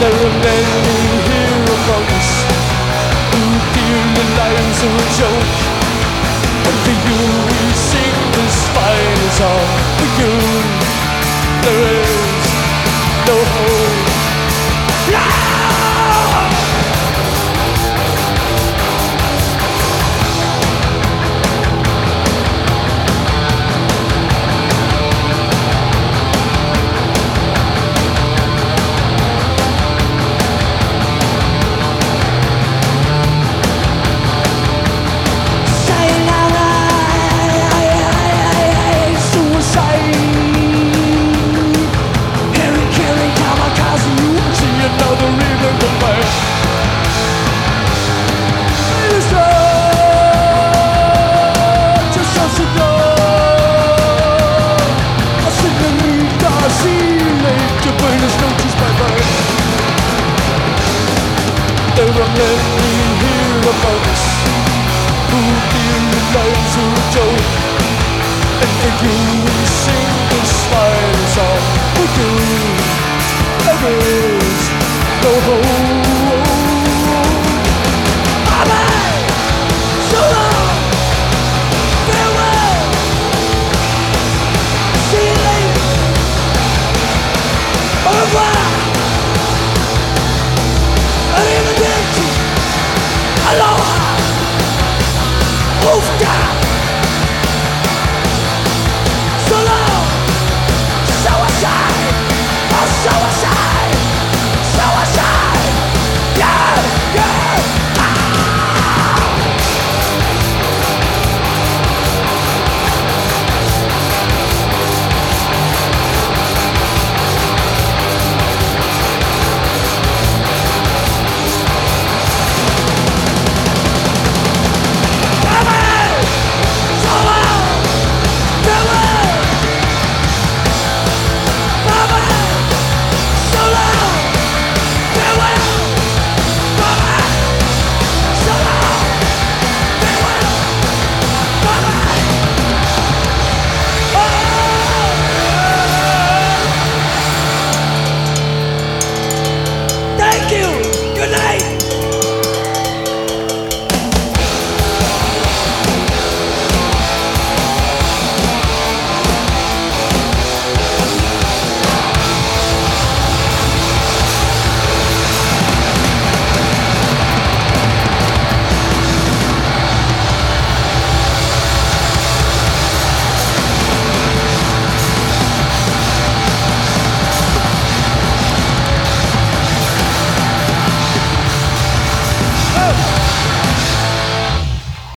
There are many here among us who feel their lives are a joke, and for you we sing this final song. For you there is no hope. There are many here among us who feel their lives are a joke, and for you we sing this final song. For you,